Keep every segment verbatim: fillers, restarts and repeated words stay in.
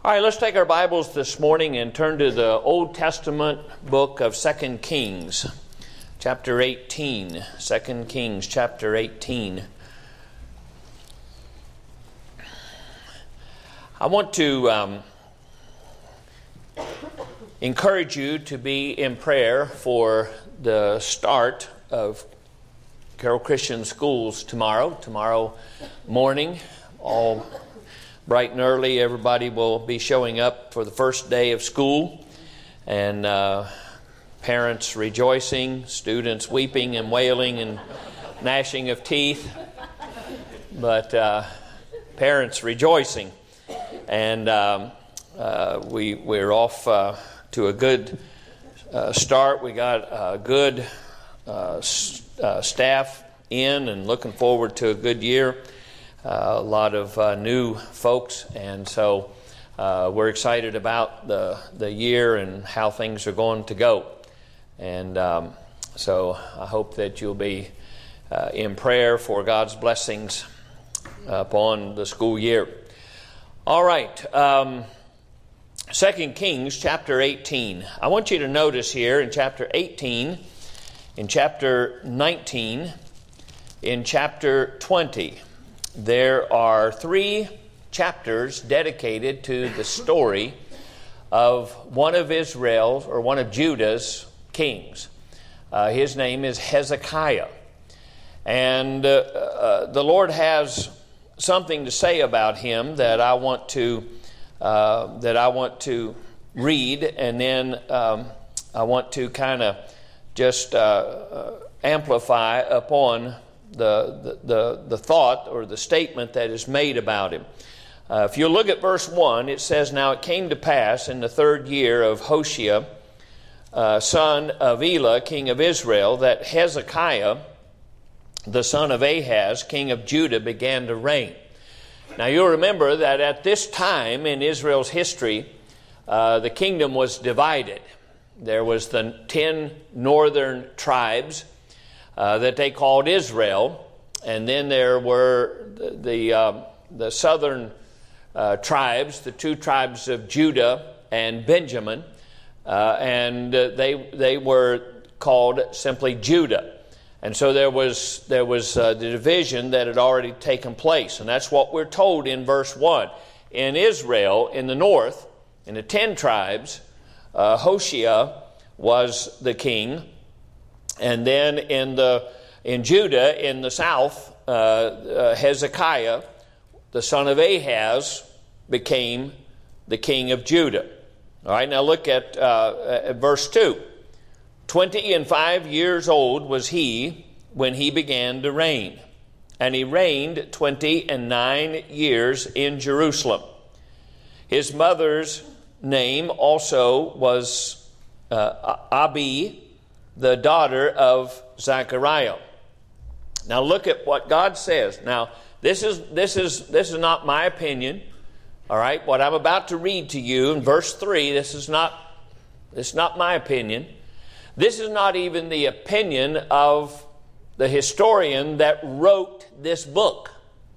All right, let's take our Bibles this morning and turn to the Old Testament book of Second Kings, chapter eighteen. Second Kings, chapter eighteen. I want to um, encourage you to be in prayer for the start of Carroll Christian Schools tomorrow. Tomorrow morning, all bright and early, everybody will be showing up for the first day of school, and uh, parents rejoicing, students weeping and wailing and gnashing of teeth, but uh, parents rejoicing. And um, uh, we, we're off uh, to a good uh, start. We got a good uh, s- uh, staff in and looking forward to a good year. Uh, a lot of uh, new folks, and so uh, we're excited about the the year and how things are going to go. And um, so I hope that you'll be uh, in prayer for God's blessings upon the school year. All right, um, Second Kings chapter eighteen. I want you to notice here in chapter eighteen, in chapter nineteen, in chapter twenty. There are three chapters dedicated to the story of one of Israel's or one of Judah's kings. Uh, his name is Hezekiah. And uh, uh, the Lord has something to say about him that I want to uh, that I want to read, and then um, I want to kind of just uh, uh, amplify upon The, the, the thought or the statement that is made about him. Uh, if you look at verse one, it says, "Now it came to pass in the third year of Hoshea, uh, son of Elah, king of Israel, that Hezekiah, the son of Ahaz, king of Judah, began to reign." Now you'll remember that at this time in Israel's history, uh, the kingdom was divided. There was the ten northern tribes Uh, that they called Israel, and then there were the the, uh, the southern uh, tribes, the two tribes of Judah and Benjamin, uh, and uh, they they were called simply Judah. And so there was there was uh, the division that had already taken place, and that's what we're told in verse one. In Israel, in the north, in the ten tribes, uh, Hoshea was the king. And then in the in Judah, in the south, uh, uh, Hezekiah, the son of Ahaz, became the king of Judah. All right, now look at, uh, at verse two. Twenty and five years old was he when he began to reign, and he reigned twenty and nine years in Jerusalem. His mother's name also was uh, Abi, the daughter of Zechariah. Now look at what God says. Now this is this is this is not my opinion. All right, what I'm about to read to you in verse three. This is not this is not my opinion. This is not even the opinion of the historian that wrote this book.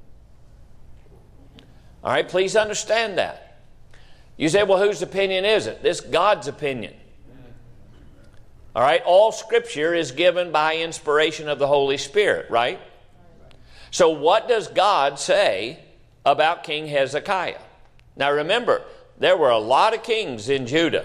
All right, please understand that. You say, well, whose opinion is it? This is God's opinion. All right, all Scripture is given by inspiration of the Holy Spirit, right? So what does God say about King Hezekiah? Now remember, there were a lot of kings in Judah.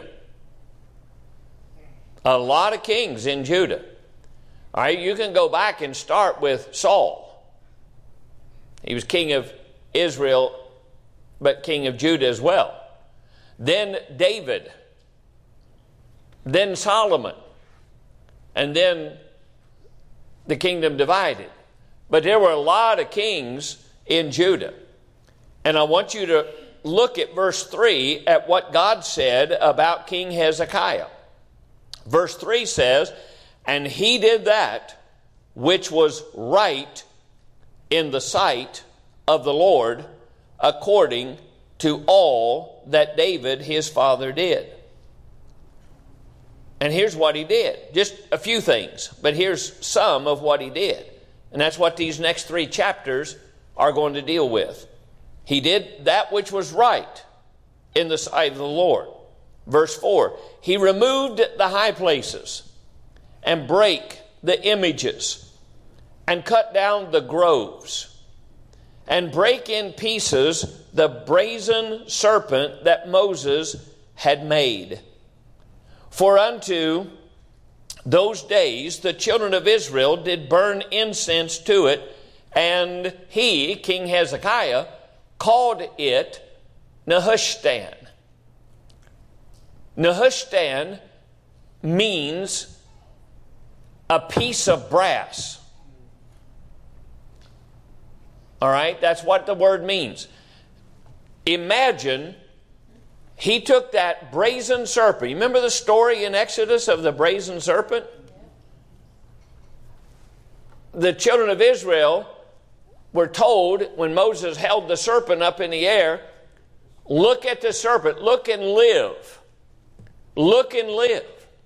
A lot of kings in Judah. All right, you can go back and start with Saul. He was king of Israel, but king of Judah as well. Then David. Then Solomon. And then the kingdom divided. But there were a lot of kings in Judah. And I want you to look at verse three at what God said about King Hezekiah. Verse three says, "And he did that which was right in the sight of the Lord, according to all that David his father did." And here's what he did. Just a few things, but here's some of what he did. And that's what these next three chapters are going to deal with. He did that which was right in the sight of the Lord. Verse four, he removed the high places and brake the images and cut down the groves and brake in pieces the brazen serpent that Moses had made. For unto those days the children of Israel did burn incense to it, and he, King Hezekiah, called it Nehushtan. Nehushtan means a piece of brass. All right, that's what the word means. Imagine he took that brazen serpent. You remember the story in Exodus of the brazen serpent? The children of Israel were told when Moses held the serpent up in the air, look at the serpent, look and live. Look and live.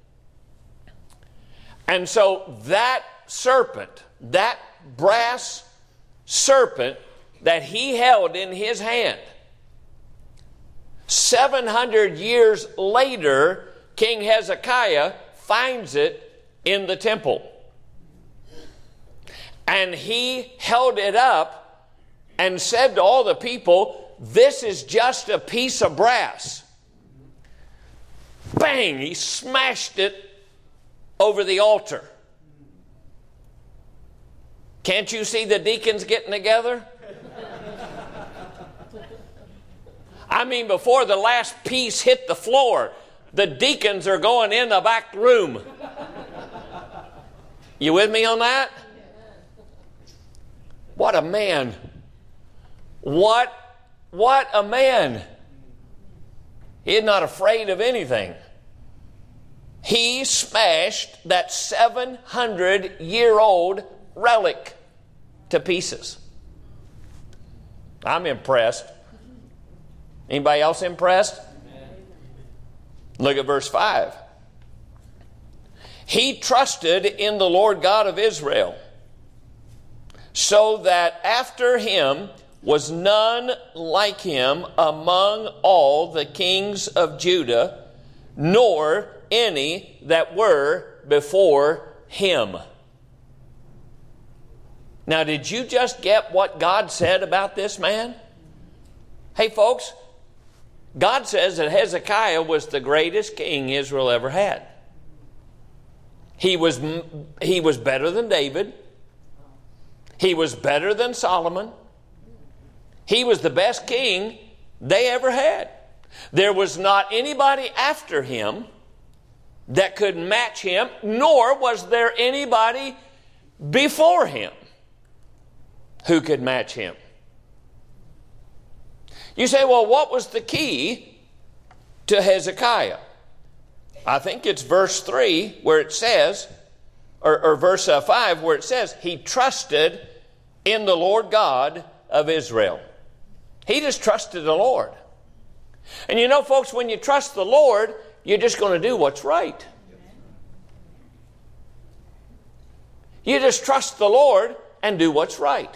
And so that serpent, that brass serpent that he held in his hand, seven hundred years later, King Hezekiah finds it in the temple. And he held it up and said to all the people, this is just a piece of brass. Bang! He smashed it over the altar. Can't you see the deacons getting together? I mean, before the last piece hit the floor, the deacons are going in the back room. You with me on that? What a man. What, what a man. He's not afraid of anything. He smashed that seven hundred year old relic to pieces. I'm impressed. Anybody else impressed? Look at verse five. He trusted in the Lord God of Israel, so that after him was none like him among all the kings of Judah, nor any that were before him. Now, did you just get what God said about this man? Hey, folks, God says that Hezekiah was the greatest king Israel ever had. He was, he was better than David. He was better than Solomon. He was the best king they ever had. There was not anybody after him that could match him, nor was there anybody before him who could match him. You say, well, what was the key to Hezekiah? I think it's verse three where it says, or, or verse uh, five where it says, he trusted in the Lord God of Israel. He just trusted the Lord. And you know, folks, when you trust the Lord, you're just going to do what's right. You just trust the Lord and do what's right.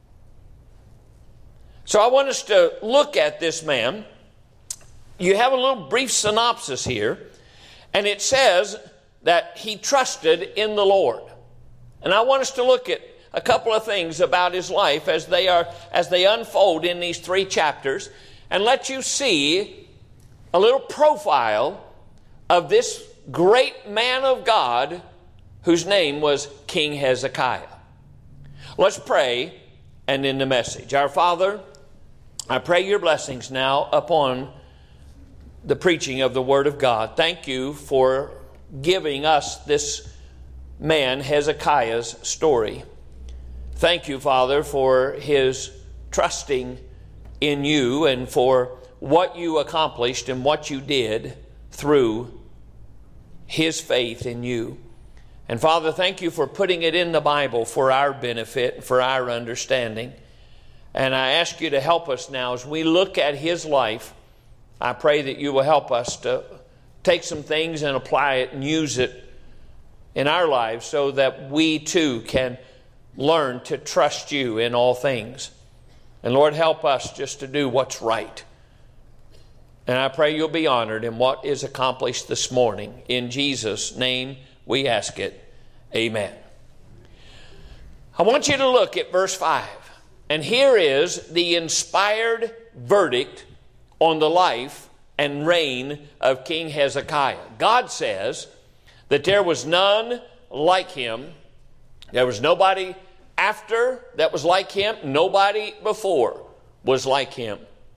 So I want us to look at this man. You have a little brief synopsis here, and it says that he trusted in the Lord. And I want us to look at a couple of things about his life as they are as they unfold in these three chapters, and let you see a little profile of this great man of God whose name was King Hezekiah. Let's pray and end the message. Our Father, I pray your blessings now upon the preaching of the Word of God. Thank you for giving us this man, Hezekiah's story. Thank you, Father, for his trusting in you and for what you accomplished and what you did through his faith in you. And Father, thank you for putting it in the Bible for our benefit, for our understanding. And I ask you to help us now as we look at his life. I pray that you will help us to take some things and apply it and use it in our lives so that we too can learn to trust you in all things. And Lord, help us just to do what's right And I pray you'll be honored in what is accomplished this morning. In Jesus' name we ask it. Amen. I want you to look at verse five. And here is the inspired verdict on the life and reign of King Hezekiah. God says that there was none like him. There was nobody after that was like him. Nobody before was like him.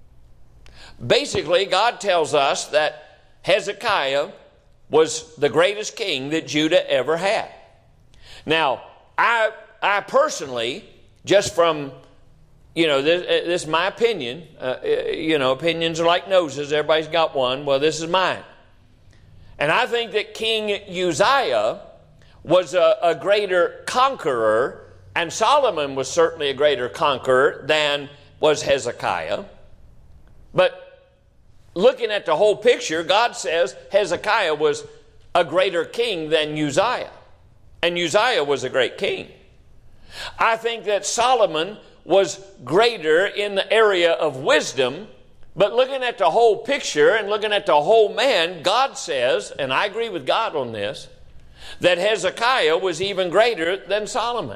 Basically, God tells us that Hezekiah was the greatest king that Judah ever had. Now, I, I personally, just from, you know, this, this is my opinion. Uh, you know, opinions are like noses. Everybody's got one. Well, this is mine. And I think that King Uzziah was a, a greater conqueror, and Solomon was certainly a greater conqueror than was Hezekiah. But looking at the whole picture, God says Hezekiah was a greater king than Uzziah. And Uzziah was a great king. I think that Solomon was greater in the area of wisdom, but looking at the whole picture and looking at the whole man, God says, and I agree with God on this, that Hezekiah was even greater than Solomon.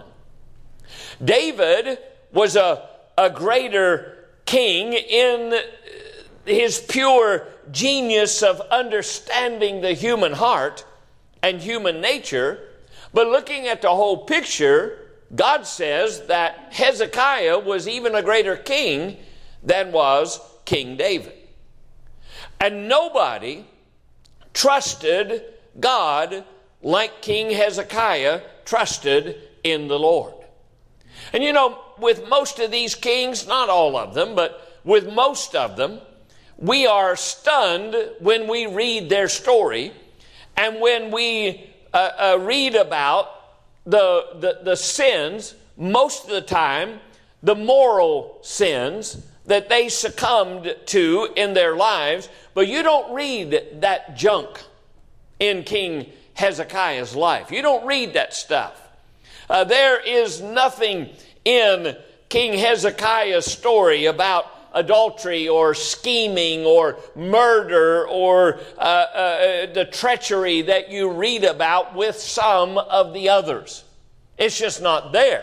David was a, a greater king in his pure genius of understanding the human heart and human nature. But looking at the whole picture, God says that Hezekiah was even a greater king than was King David. And nobody trusted God like King Hezekiah trusted in the Lord. And you know, with most of these kings, not all of them, but with most of them, we are stunned when we read their story and when we uh, uh, read about the, the, the sins, most of the time, the moral sins that they succumbed to in their lives. But you don't read that junk in King Hezekiah's life. You don't read that stuff. Uh, there is nothing in King Hezekiah's story about adultery or scheming or murder or uh, uh, the treachery that you read about with some of the others. It's just not there.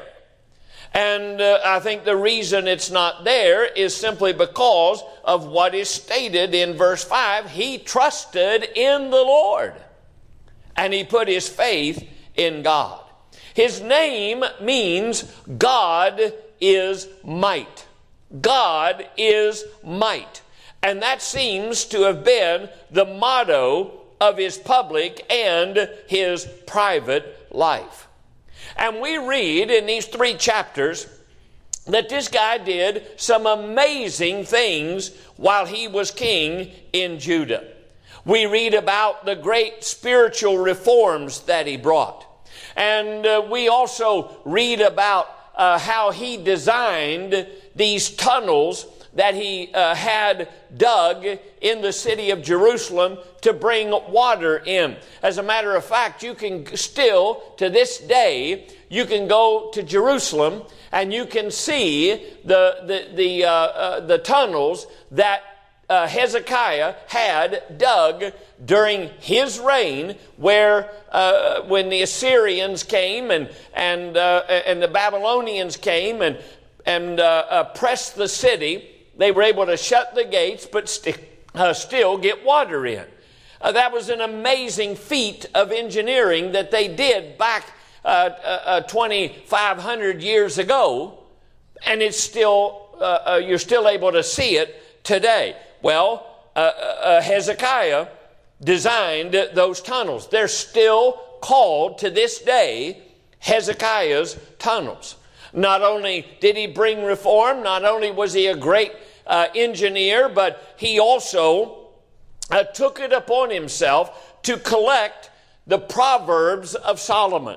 And uh, I think the reason it's not there is simply because of what is stated in verse five. He trusted in the Lord and he put his faith in God. His name means God is might. God is might. And that seems to have been the motto of his public and his private life. And we read in these three chapters that this guy did some amazing things while he was king in Judah. We read about the great spiritual reforms that he brought. And uh, we also read about uh, how he designed these tunnels that he uh, had dug in the city of Jerusalem to bring water in. As a matter of fact, you can still, to this day, you can go to Jerusalem and you can see the, the, the, uh, uh, the tunnels that uh, Hezekiah had dug during his reign, where uh, when the Assyrians came and, and, uh, and the Babylonians came and, and uh, uh, pressed the city, they were able to shut the gates but st- uh, still get water in. Uh, that was an amazing feat of engineering that they did back uh, uh, uh, twenty-five hundred years ago, and it's still uh, uh, you're still able to see it today. Well, uh, uh, Hezekiah designed those tunnels. They're still called to this day Hezekiah's tunnels. Not only did he bring reform, not only was he a great uh, engineer, but he also uh, took it upon himself to collect the Proverbs of Solomon.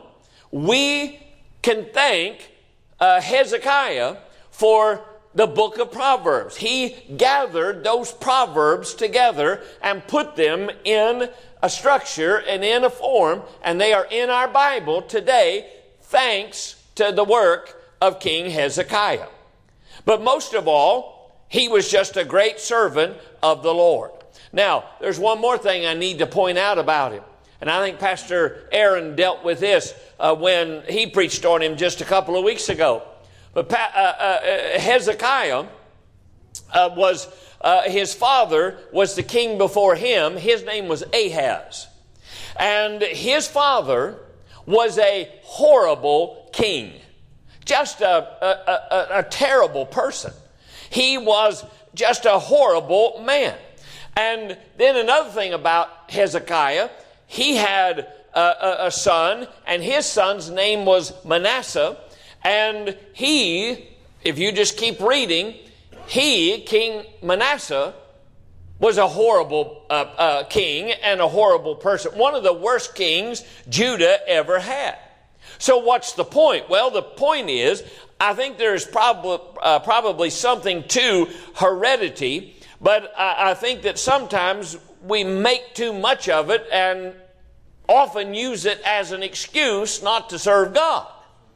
We can thank uh, Hezekiah for the book of Proverbs. He gathered those Proverbs together and put them in a structure and in a form, and they are in our Bible today thanks to the work of King Hezekiah. But most of all, he was just a great servant of the Lord. Now, there's one more thing I need to point out about him. And I think Pastor Aaron dealt with this uh, when he preached on him just a couple of weeks ago. But uh, uh, Hezekiah uh, was, uh, his father was the king before him. His name was Ahaz. And his father was a horrible king. Just a, a, a, a terrible person. He was just a horrible man. And then another thing about Hezekiah, he had a, a, a son, and his son's name was Manasseh. And he, if you just keep reading, he, King Manasseh, was a horrible uh, uh, king and a horrible person. One of the worst kings Judah ever had. So what's the point? Well, the point is, I think there's probably, uh, probably something to heredity, but I, I think that sometimes we make too much of it and often use it as an excuse not to serve God.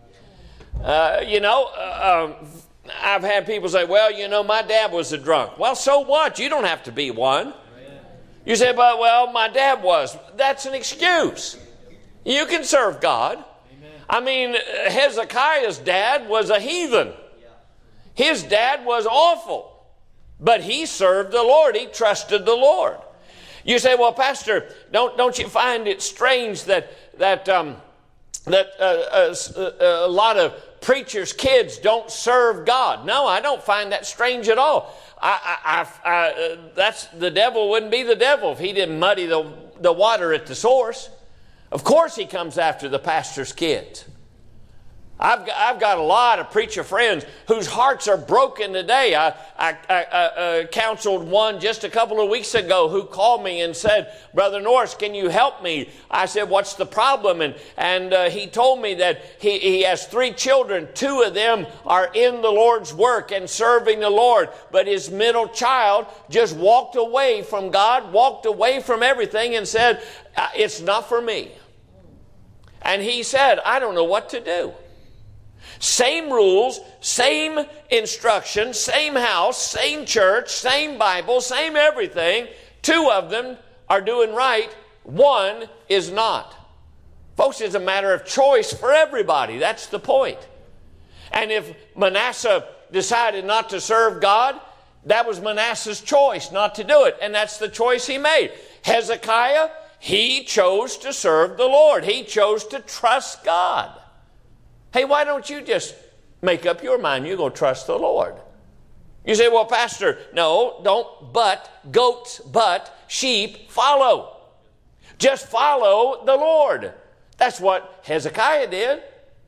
Uh, you know, uh, um, I've had people say, well, you know, my dad was a drunk. Well, so what? You don't have to be one. You say, but, well, my dad was. That's an excuse. You can serve God. I mean, Hezekiah's dad was a heathen. His dad was awful. But he served the Lord. He trusted the Lord. You say, well, Pastor, don't don't you find it strange that that um, that uh, uh, a lot of preachers' kids don't serve God? No, I don't find that strange at all. I, I, I, I, uh, that's the devil wouldn't be the devil if he didn't muddy the the water at the source. Of course, he comes after the pastor's kids. I've got, I've got a lot of preacher friends whose hearts are broken today. I, I, I, I uh, counseled one just a couple of weeks ago who called me and said, Brother Norris, can you help me? I said, what's the problem? And, and uh, he told me that he, he has three children. Two of them are in the Lord's work and serving the Lord. But his middle child just walked away from God, walked away from everything and said, it's not for me. And he said, I don't know what to do. Same rules, same instruction, same house, same church, same Bible, same everything. Two of them are doing right. One is not. Folks, it's a matter of choice for everybody. That's the point. And if Manasseh decided not to serve God, that was Manasseh's choice not to do it. And that's the choice he made. Hezekiah, he chose to serve the Lord. He chose to trust God. Hey, why don't you just make up your mind you're going to trust the Lord? You say, well, Pastor, no, don't but, goats, but, sheep, follow. Just follow the Lord. That's what Hezekiah did.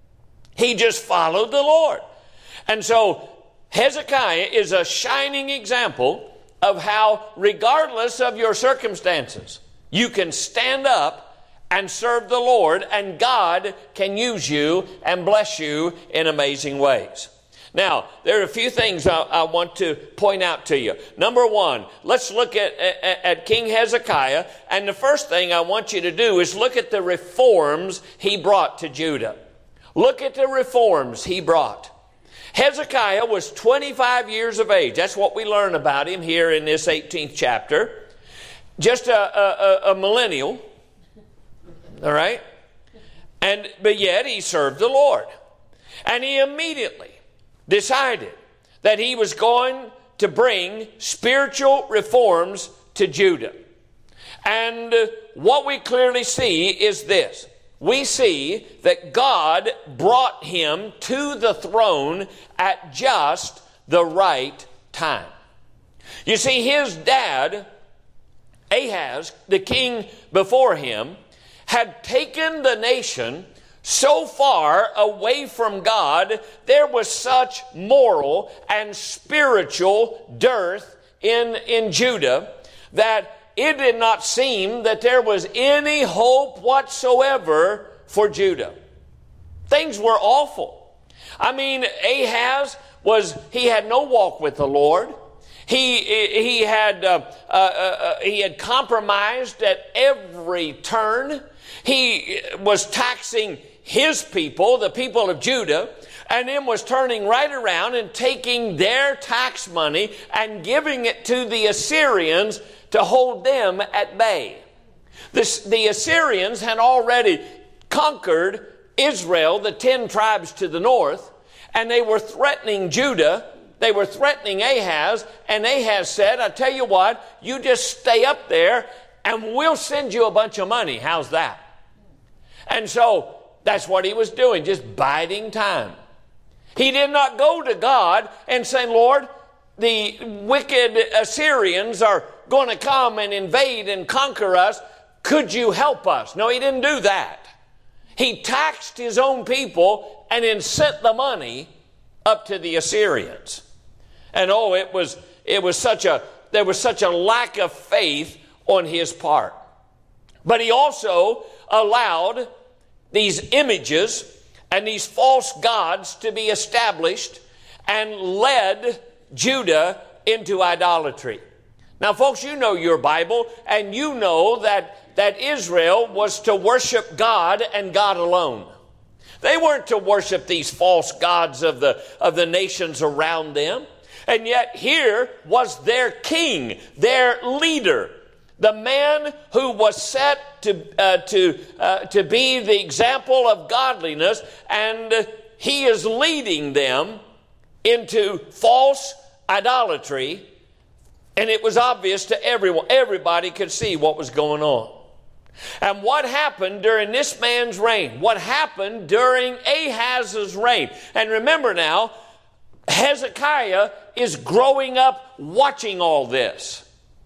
He just followed the Lord. And so Hezekiah is a shining example of how, regardless of your circumstances, you can stand up and serve the Lord, and God can use you and bless you in amazing ways. Now, there are a few things I, I want to point out to you. Number one, let's look at, at, at King Hezekiah, and the first thing I want you to do is look at the reforms he brought to Judah. Look at the reforms he brought. Hezekiah was twenty-five years of age. That's what we learn about him here in this eighteenth chapter. Just a, a, a millennial. All right? And but yet he served the Lord. And he immediately decided that he was going to bring spiritual reforms to Judah. And what we clearly see is this. We see that God brought him to the throne at just the right time. You see, his dad, Ahaz, the king before him, had taken the nation so far away from God, there was such moral and spiritual dearth in, in Judah that it did not seem that there was any hope whatsoever for Judah. Things were awful. I mean, Ahaz was, he had no walk with the Lord. He, he, had, uh, uh, uh, he had compromised at every turn. He was taxing his people, the people of Judah, and then was turning right around and taking their tax money and giving it to the Assyrians to hold them at bay. This, the Assyrians had already conquered Israel, the ten tribes to the north, and they were threatening Judah. They were threatening Ahaz, and Ahaz said, I tell you what, you just stay up there and we'll send you a bunch of money. How's that? And so that's what he was doing, just biding time. He did not go to God and say, Lord, the wicked Assyrians are going to come and invade and conquer us. Could you help us? No, he didn't do that. He taxed his own people and then sent the money up to the Assyrians. And oh, it was it was such a there was such a lack of faith on his part. But he also allowed these images and these false gods to be established and led Judah into idolatry. Now, folks, you know your Bible, and you know that, that Israel was to worship God and God alone. They weren't to worship these false gods of the, of the nations around them. And yet here was their king, their leader, the man who was set to, uh, to, uh, to be the example of godliness, and uh, he is leading them into false idolatry. And it was obvious to everyone. Everybody could see what was going on. And what happened during this man's reign? What happened during Ahaz's reign? And remember now, Hezekiah is growing up watching all this.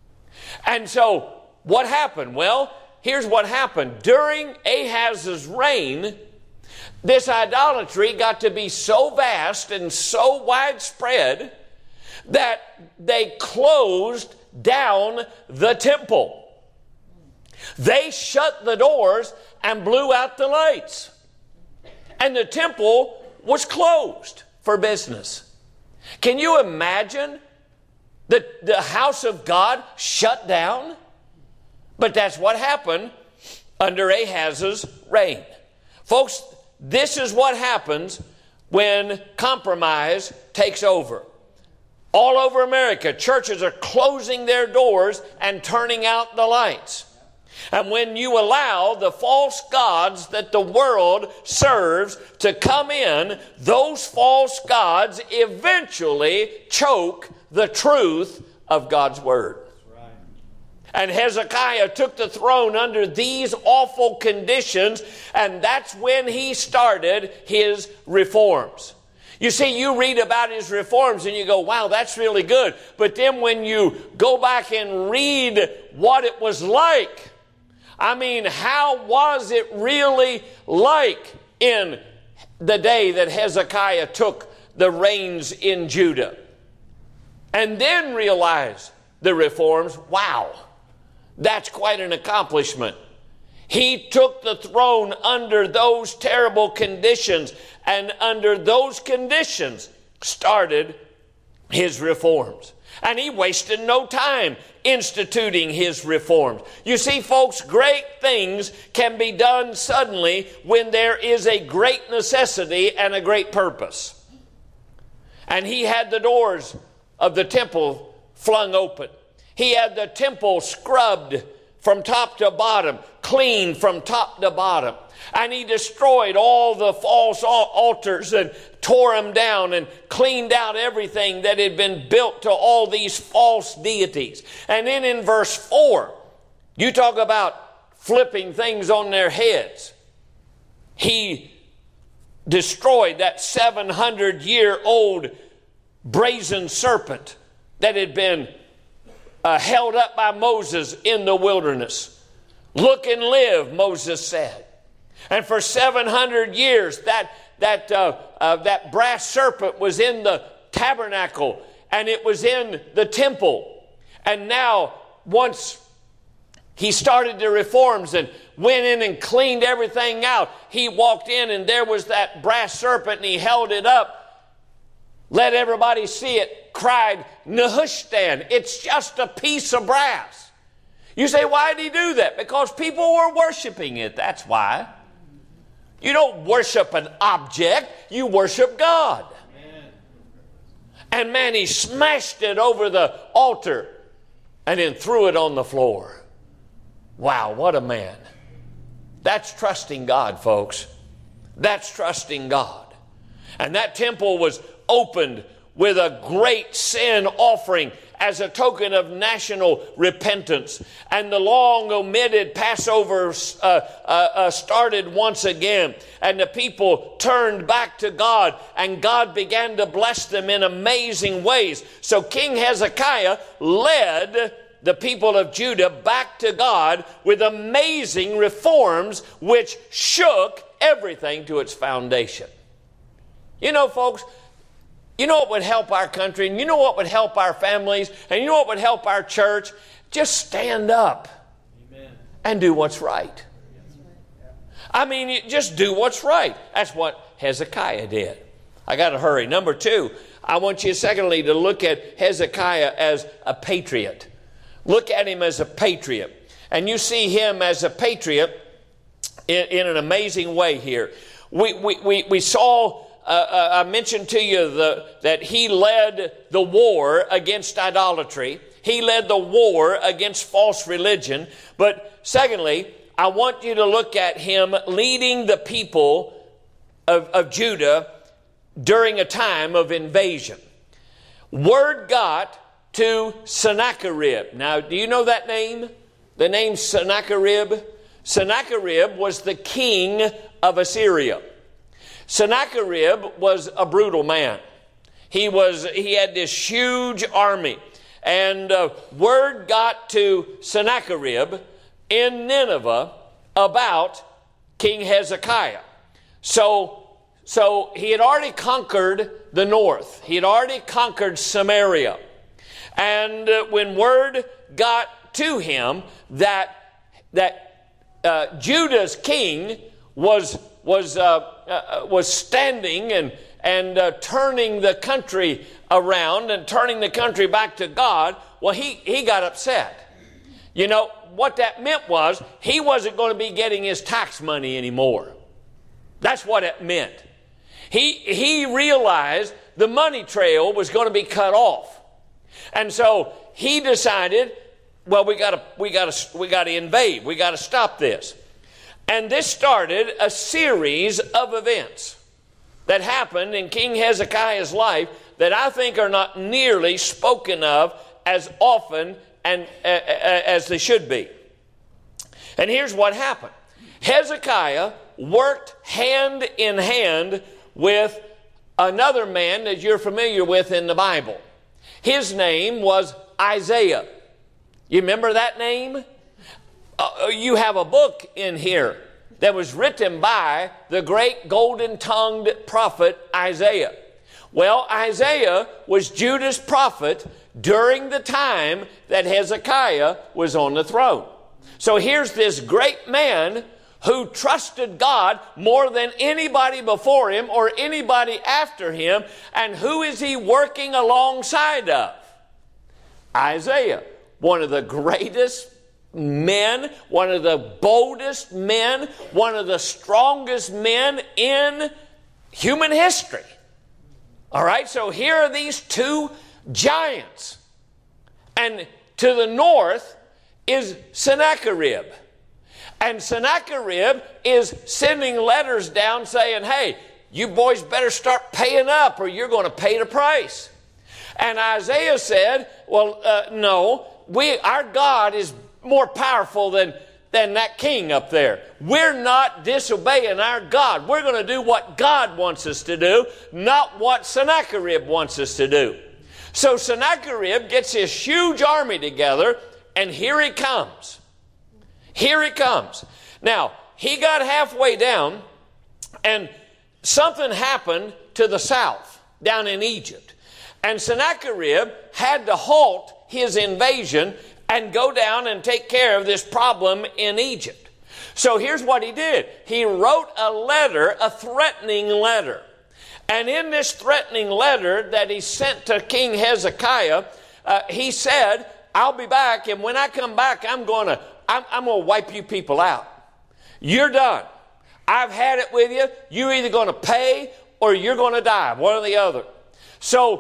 And so, what happened? Well, here's what happened. During Ahaz's reign, this idolatry got to be so vast and so widespread that they closed down the temple. They shut the doors and blew out the lights. And the temple was closed for business. Can you imagine the, the house of God shut down? But that's what happened under Ahaz's reign. Folks, this is what happens when compromise takes over. All over America, churches are closing their doors and turning out the lights. And when you allow the false gods that the world serves to come in, those false gods eventually choke the truth of God's Word. Right. And Hezekiah took the throne under these awful conditions, and that's when he started his reforms. You see, you read about his reforms and you go, wow, that's really good. But then when you go back and read what it was like, I mean, how was it really like in the day that Hezekiah took the reins in Judah? And then realize the reforms, wow, that's quite an accomplishment. He took the throne under those terrible conditions, and under those conditions started his reforms. And he wasted no time instituting his reforms. You see, folks, great things can be done suddenly when there is a great necessity and a great purpose. And he had the doors of the temple flung open. He had the temple scrubbed from top to bottom, clean from top to bottom. And he destroyed all the false altars and tore them down and cleaned out everything that had been built to all these false deities. And then in verse four, you talk about flipping things on their heads. He destroyed that seven hundred year old brazen serpent that had been uh, held up by Moses in the wilderness. Look and live, Moses said. And for seven hundred years, that, that, uh, uh, that brass serpent was in the tabernacle, and it was in the temple. And now, once he started the reforms and went in and cleaned everything out, he walked in and there was that brass serpent, and he held it up, let everybody see it, cried, Nehushtan, it's just a piece of brass. You say, why did he do that? Because people were worshiping it, that's why. You don't worship an object, you worship God. Amen. And man, he smashed it over the altar. and then threw it on the floor. Wow, what a man. That's trusting God, folks. That's trusting God. And that temple was opened with a great sin offering as a token of national repentance. And the long omitted Passover uh, uh, uh, started once again. And the people turned back to God, and God began to bless them in amazing ways. So King Hezekiah led the people of Judah back to God with amazing reforms which shook everything to its foundation. You know, folks, you know what would help our country, and you know what would help our families, and you know what would help our church? Just stand up. Amen. And do what's right. I mean, you just do what's right. That's what Hezekiah did. I got to hurry. Number two, I want you secondly to look at Hezekiah as a patriot. Look at him as a patriot. And you see him as a patriot in, in an amazing way here. We, we, we, we saw... Uh, uh, I mentioned to you the, that he led the war against idolatry. He led the war against false religion. But secondly, I want you to look at him leading the people of, of Judah during a time of invasion. Word got to Sennacherib. Now, do you know that name? The name Sennacherib? Sennacherib was the king of Assyria. Sennacherib was a brutal man. He was he had this huge army, and uh, word got to Sennacherib in Nineveh about King Hezekiah. So, so he had already conquered the north. He had already conquered Samaria, and uh, when word got to him that that uh, Judah's king was was uh, uh, was standing and and uh, turning the country around and turning the country back to God, well, he he got upset. You know what that meant was he wasn't going to be getting his tax money anymore. That's what it meant. He he realized the money trail was going to be cut off, and so he decided, well, we got to we got to we got to invade. We got to stop this. And this started a series of events that happened in King Hezekiah's life that I think are not nearly spoken of as often and uh, as they should be. And here's what happened. Hezekiah worked hand in hand with another man that you're familiar with in the Bible. His name was Isaiah. You remember that name? Uh, you have a book in here that was written by the great golden-tongued prophet Isaiah. Well, Isaiah was Judah's prophet during the time that Hezekiah was on the throne. So here's this great man who trusted God more than anybody before him or anybody after him. And who is he working alongside of? Isaiah, one of the greatest men, one of the boldest men, one of the strongest men in human history. All right, so here are these two giants. And to the north is Sennacherib. And Sennacherib is sending letters down saying, hey, you boys better start paying up or you're going to pay the price. And Isaiah said, well, uh, no, we, our God is more powerful than, than that king up there. We're not disobeying our God. We're going to do what God wants us to do, not what Sennacherib wants us to do. So Sennacherib gets this huge army together, and here he comes. Here he comes. Now, he got halfway down, and something happened to the south, down in Egypt. And Sennacherib had to halt his invasion and go down and take care of this problem in Egypt. So here's what he did. He wrote a letter, a threatening letter. And in this threatening letter that he sent to King Hezekiah, uh, he said, I'll be back, and when I come back, I'm going to I'm, I'm going to wipe you people out. You're done. I've had it with you. You're either going to pay or you're going to die, one or the other. So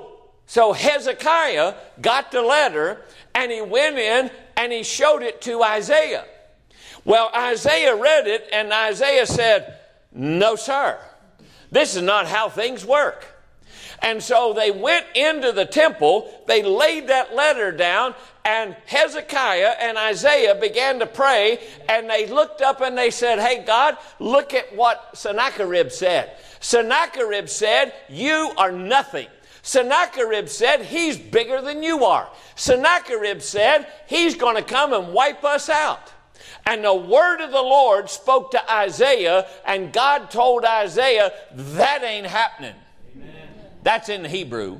So Hezekiah got the letter, and he went in and he showed it to Isaiah. Well, Isaiah read it, and Isaiah said, no, sir. This is not how things work. And so they went into the temple, they laid that letter down, and Hezekiah and Isaiah began to pray, and they looked up and they said, hey, God, look at what Sennacherib said. Sennacherib said, you are nothing. Sennacherib said, he's bigger than you are. Sennacherib said, he's going to come and wipe us out. And the word of the Lord spoke to Isaiah, and God told Isaiah, that ain't happening. Amen. That's in the Hebrew.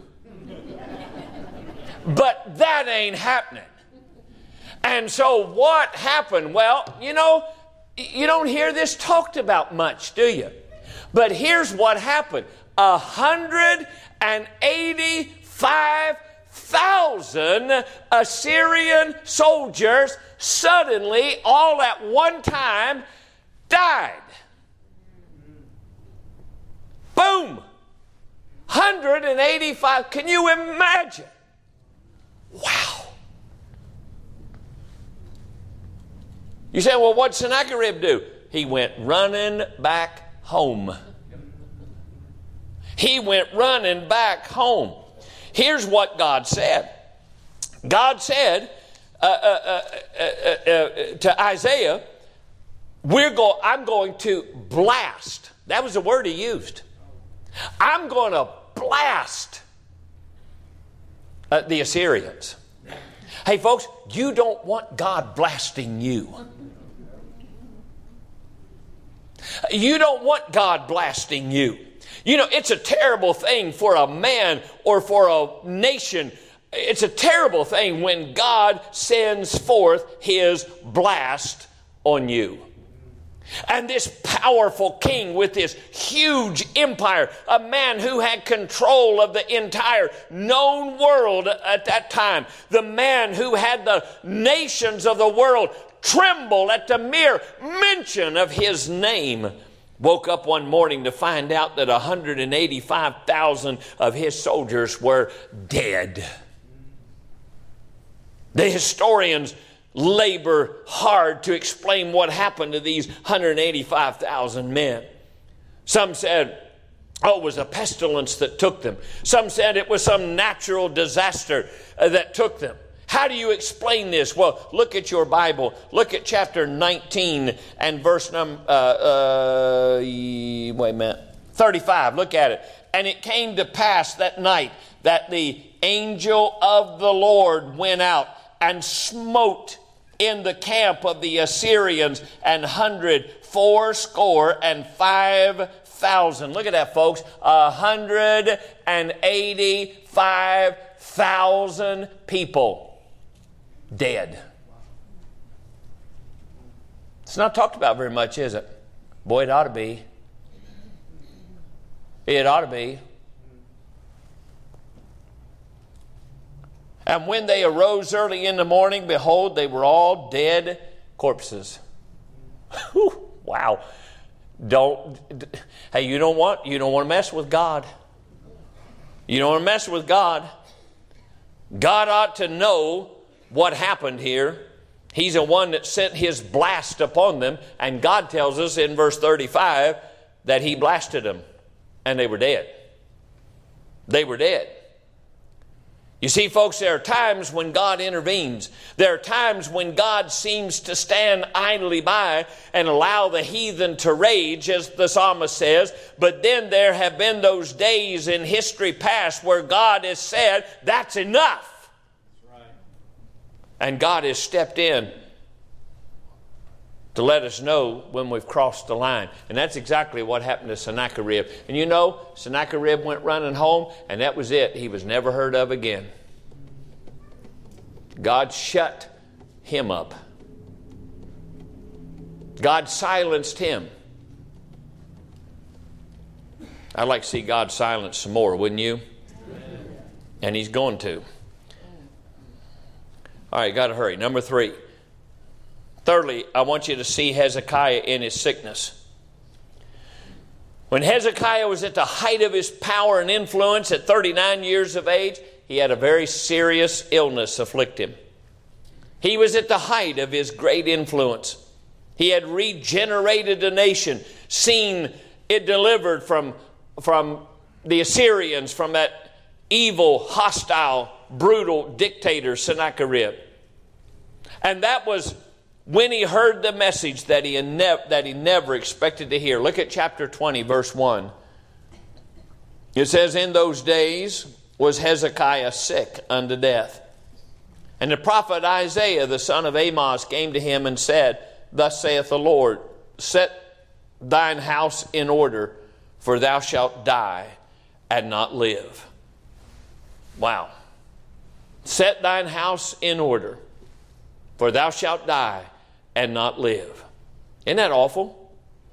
But that ain't happening. And so what happened? Well, you know, you don't hear this talked about much, do you? But here's what happened. A hundred and eighty-five thousand Assyrian soldiers suddenly, all at one time, died. Boom! one hundred eighty-five. Can you imagine? Wow. You say, well, what'd Sennacherib do? He went running back home. He went running back home. Here's what God said. God said uh, uh, uh, uh, uh, to Isaiah, We're go- I'm going to blast. That was the word he used. I'm going to blast uh, the Assyrians. Hey, folks, you don't want God blasting you. You don't want God blasting you. You know, it's a terrible thing for a man or for a nation. It's a terrible thing when God sends forth his blast on you. And this powerful king with this huge empire, a man who had control of the entire known world at that time, the man who had the nations of the world tremble at the mere mention of his name, woke up one morning to find out that one hundred eighty-five thousand of his soldiers were dead. The historians labor hard to explain what happened to these one hundred eighty-five thousand men. Some said, oh, it was a pestilence that took them. Some said it was some natural disaster uh, that took them. How do you explain this? Well, look at your Bible. Look at chapter nineteen and verse number, uh, uh, wait a minute, thirty-five. Look at it. And it came to pass that night that the angel of the Lord went out and smote in the camp of the Assyrians an hundred fourscore and five thousand. Look at that, folks. A hundred and eighty-five thousand people dead. It's not talked about very much, is it? Boy, it ought to be. It ought to be. And when they arose early in the morning, behold, they were all dead corpses. Whew, wow. Don't, hey, you don't want, you don't want to mess with God. You don't want to mess with God. God ought to know what happened here. He's the one that sent his blast upon them. And God tells us in verse thirty-five that he blasted them and they were dead. They were dead. You see, folks, there are times when God intervenes. There are times when God seems to stand idly by and allow the heathen to rage, as the psalmist says. But then there have been those days in history past where God has said, that's enough. That's right. And God has stepped in to let us know when we've crossed the line. And that's exactly what happened to Sennacherib. And you know, Sennacherib went running home, and that was it. He was never heard of again. God shut him up. God silenced him. I'd like to see God silence some more, wouldn't you? And he's going to. All right, got to hurry. Number three. Thirdly, I want you to see Hezekiah in his sickness. When Hezekiah was at the height of his power and influence at thirty-nine years of age, he had a very serious illness afflict him. He was at the height of his great influence. He had regenerated a nation, seen it delivered from, from the Assyrians, from that evil, hostile, brutal dictator Sennacherib. And that was when he heard the message that he, ne- that he never expected to hear. Look at chapter twenty, verse one. It says, in those days was Hezekiah sick unto death. And the prophet Isaiah, the son of Amoz, came to him and said, thus saith the Lord, set thine house in order, for thou shalt die and not live. Wow. Set thine house in order, for thou shalt die and not live. Isn't that awful?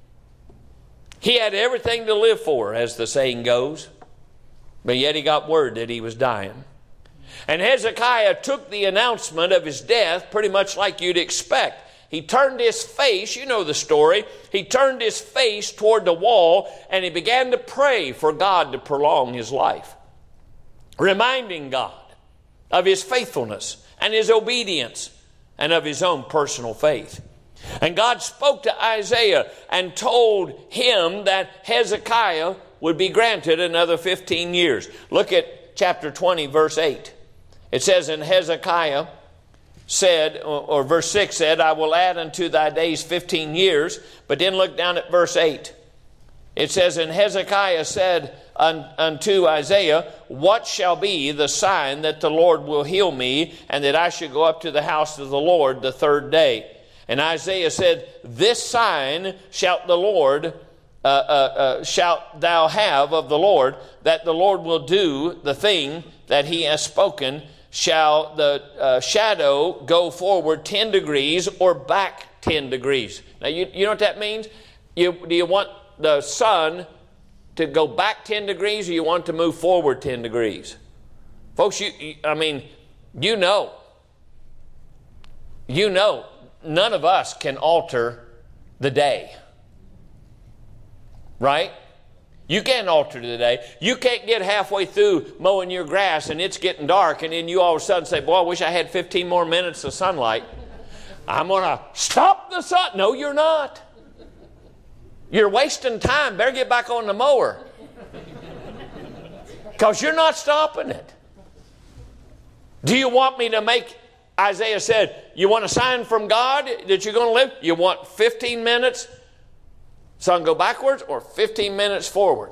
He had everything to live for, as the saying goes, but yet he got word that he was dying. And Hezekiah took the announcement of his death pretty much like you'd expect. He turned his face, you know the story, he turned his face toward the wall and he began to pray for God to prolong his life, reminding God of his faithfulness and his obedience and of his own personal faith. And God spoke to Isaiah and told him that Hezekiah would be granted another fifteen years. Look at chapter twenty, verse eight. It says, and Hezekiah said, or, or verse six said, I will add unto thy days fifteen years. But then look down at verse eight. It says, and Hezekiah said un, unto Isaiah, what shall be the sign that the Lord will heal me, and that I should go up to the house of the Lord the third day? And Isaiah said, this sign shalt the Lord, uh, uh, uh, shalt thou have of the Lord, that the Lord will do the thing that he has spoken. Shall the uh, shadow go forward ten degrees or back ten degrees? Now, you, you know what that means? You, do you want the sun to go back ten degrees, or you want it to move forward ten degrees? Folks, you, you, I mean, you know. You know, none of us can alter the day. Right? You can't alter the day. You can't get halfway through mowing your grass and it's getting dark, and then you all of a sudden say, boy, I wish I had fifteen more minutes of sunlight. I'm going to stop the sun. No, you're not. You're wasting time. Better get back on the mower. Because you're not stopping it. Do you want me to make, Isaiah said, you want a sign from God that you're going to live? You want fifteen minutes? Sun go backwards or fifteen minutes forward?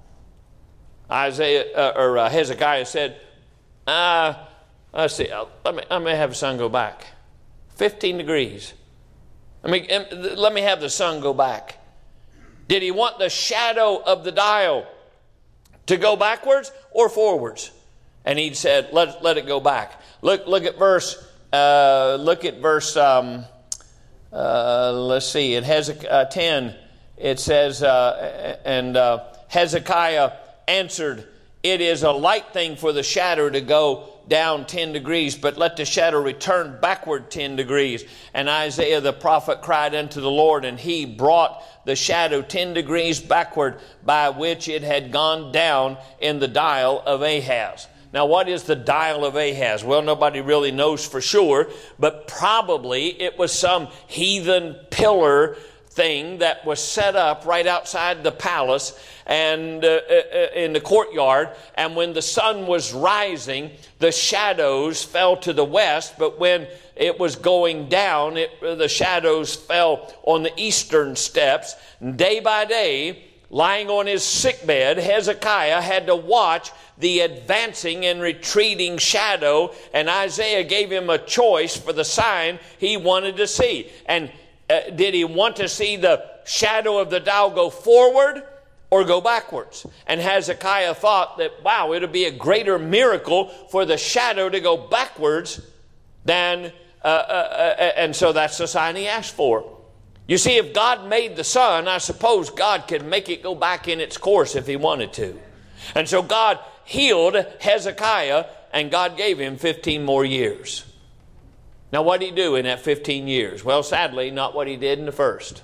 Isaiah uh, or uh, Hezekiah said, uh, let's see, uh, let me, let me have the sun go back. fifteen degrees. Let me, let me have the sun go back. Did he want the shadow of the dial to go backwards or forwards? And he said, let, let it go back. Look, look at verse, uh, look at verse, um, uh, let's see, in Hezekiah ten, it says, uh, and uh, Hezekiah answered, it is a light thing for the shadow to go down ten degrees, but let the shadow return backward ten degrees. And Isaiah the prophet cried unto the Lord, and he brought the shadow ten degrees backward, by which it had gone down in the dial of Ahaz. Now, what is the dial of Ahaz? Well, nobody really knows for sure, but probably it was some heathen pillar thing that was set up right outside the palace and uh, in the courtyard. And when the sun was rising, the shadows fell to the west, but when it was going down, it, the shadows fell on the eastern steps. Day by day, lying on his sickbed, Hezekiah had to watch the advancing and retreating shadow, and Isaiah gave him a choice for the sign he wanted to see. And Uh, did he want to see the shadow of the dial go forward or go backwards? And Hezekiah thought that, wow, it would be a greater miracle for the shadow to go backwards than, uh, uh, uh, and so that's the sign he asked for. You see, if God made the sun, I suppose God could make it go back in its course if he wanted to. And so God healed Hezekiah, and God gave him fifteen more years. Now, what did he do in that fifteen years? Well, sadly, not what he did in the first.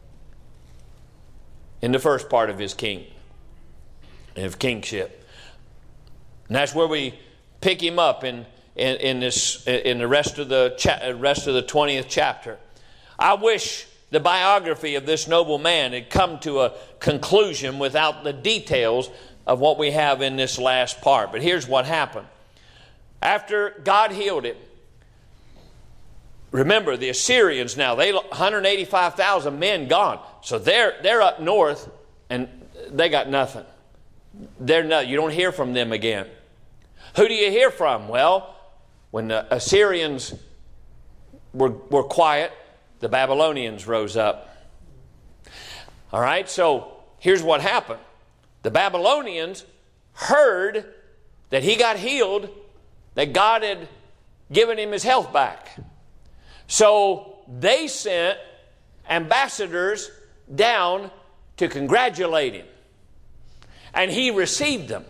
In the first part of his king, of kingship. And that's where we pick him up in, in, in, this, in the rest of the, cha- rest of the twentieth chapter. I wish the biography of this noble man had come to a conclusion without the details of what we have in this last part. But here's what happened. After God healed him, remember the Assyrians now, they one hundred eighty-five thousand men gone. So they're they're up north and they got nothing. They're not, you don't hear from them again. Who do you hear from? Well, when the Assyrians were, were quiet, the Babylonians rose up. All right, so here's what happened. The Babylonians heard that he got healed, that God had given him his health back. So they sent ambassadors down to congratulate him. And he received them.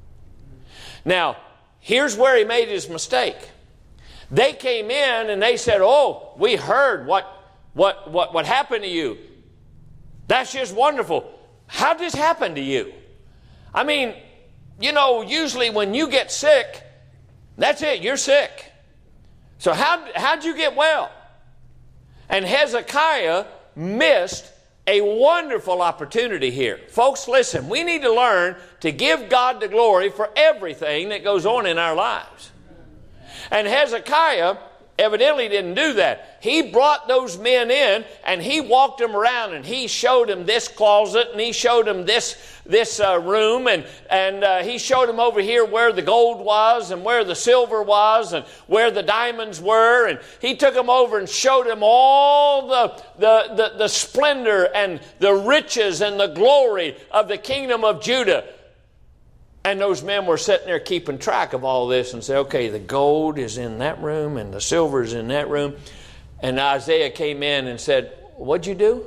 Now, here's where he made his mistake. They came in and they said, oh, we heard what, what, what, what happened to you. That's just wonderful. How did this happen to you? I mean, you know, usually when you get sick, that's it, you're sick. So how, how'd you get well? And Hezekiah missed a wonderful opportunity here. Folks, listen, we need to learn to give God the glory for everything that goes on in our lives. And Hezekiah evidently didn't do that. He brought those men in and he walked them around and he showed them this closet and he showed them this, this uh, room and, and uh, he showed them over here where the gold was and where the silver was and where the diamonds were. And he took them over and showed them all the, the, the, the splendor and the riches and the glory of the kingdom of Judah. And those men were sitting there keeping track of all this and say, okay, the gold is in that room and the silver is in that room. And Isaiah came in and said, what'd you do?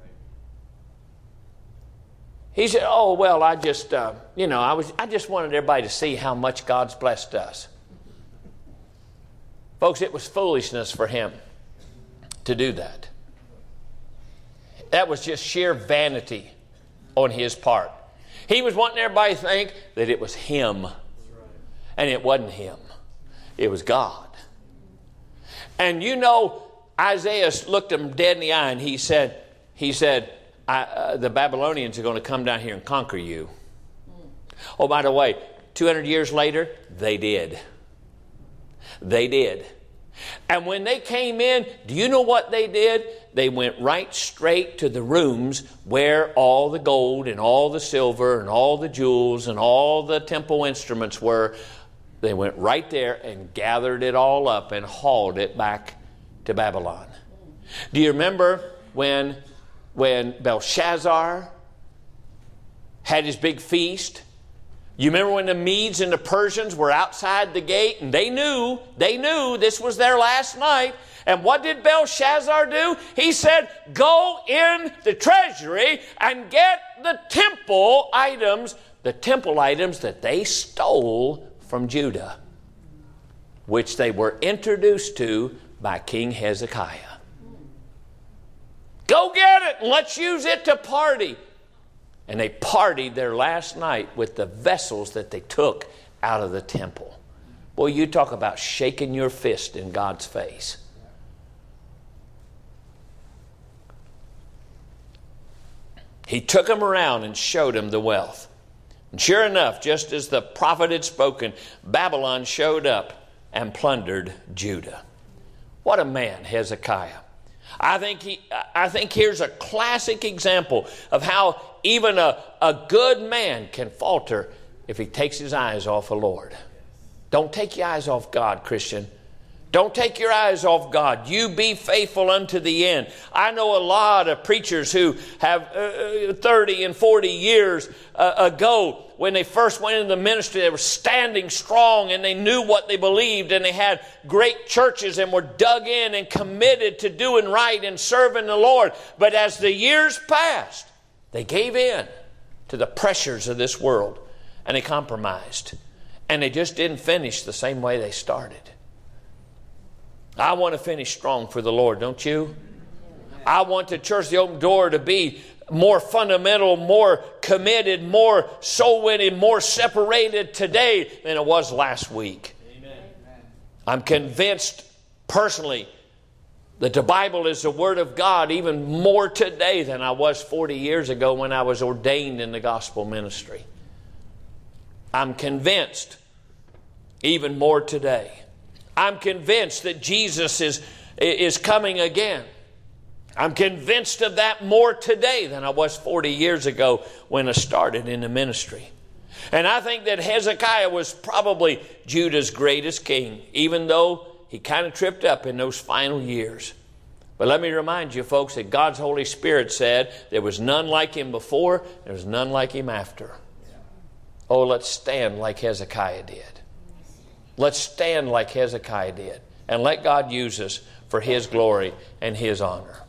He said, oh, well, I just, uh, you know, I was, I just wanted everybody to see how much God's blessed us. Folks, it was foolishness for him to do that. That was just sheer vanity on his part. He was wanting everybody to think that it was him. And it wasn't him. It was God. And you know, Isaiah looked him dead in the eye and he said, he said, I, uh, the Babylonians are going to come down here and conquer you. Oh, by the way, two hundred years later, they did. They did. And when they came in, do you know what they did? They went right straight to the rooms where all the gold and all the silver and all the jewels and all the temple instruments were. They went right there and gathered it all up and hauled it back to Babylon. Do you remember when, when Belshazzar had his big feast? You remember when the Medes and the Persians were outside the gate and they knew, they knew this was their last night. And what did Belshazzar do? He said, go in the treasury and get the temple items, the temple items that they stole from Judah, which they were introduced to by King Hezekiah. Go get it and let's use it to party. And they partied their last night with the vessels that they took out of the temple. Boy, you talk about shaking your fist in God's face. He took them around and showed them the wealth. And sure enough, just as the prophet had spoken, Babylon showed up and plundered Judah. What a man, Hezekiah. I think he, I think here's a classic example of how even a, a good man can falter if he takes his eyes off the Lord. Don't take your eyes off God, Christian. Don't take your eyes off God. You be faithful unto the end. I know a lot of preachers who have uh, thirty and forty years uh, ago, when they first went into the ministry, they were standing strong and they knew what they believed and they had great churches and were dug in and committed to doing right and serving the Lord. But as the years passed, they gave in to the pressures of this world and they compromised. And they just didn't finish the same way they started. I want to finish strong for the Lord, don't you? I want the Church of the Open Door to be more fundamental, more committed, more soul winning, more separated today than it was last week. I'm convinced personally that the Bible is the Word of God even more today than I was forty years ago when I was ordained in the gospel ministry. I'm convinced even more today. I'm convinced that Jesus is, is coming again. I'm convinced of that more today than I was forty years ago when I started in the ministry. And I think that Hezekiah was probably Judah's greatest king, even though he kind of tripped up in those final years. But let me remind you, folks, that God's Holy Spirit said there was none like him before, there was none like him after. Oh, let's stand like Hezekiah did. Let's stand like Hezekiah did. And let God use us for His glory and His honor.